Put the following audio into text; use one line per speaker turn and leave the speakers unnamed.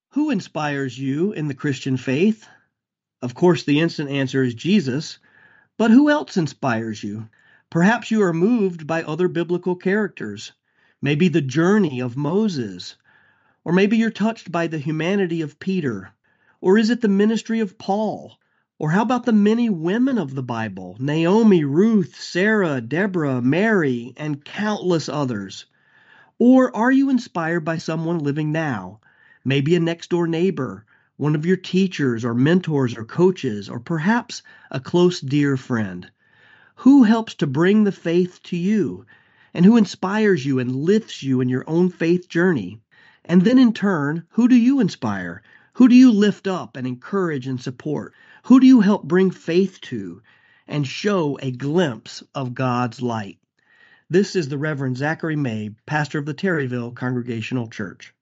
Who inspires you in the Christian faith? Of course, the instant answer is Jesus, but who else inspires you? Perhaps you are moved by other biblical characters, maybe the journey of Moses, or maybe you're touched by the humanity of Peter, or is it the ministry of Paul? Or how about the many women of the Bible? Naomi, Ruth, Sarah, Deborah, Mary, and countless others. Or are you inspired by someone living now? Maybe a next door neighbor, one of your teachers or mentors or coaches, or perhaps a close, dear friend. Who helps to bring the faith to you? And who inspires you and lifts you in your own faith journey? And then in turn, who do you inspire? Who do you lift up and encourage and support? Who do you help bring faith to and show a glimpse of God's light? This is the Reverend Zachary May, pastor of the Terryville Congregational Church.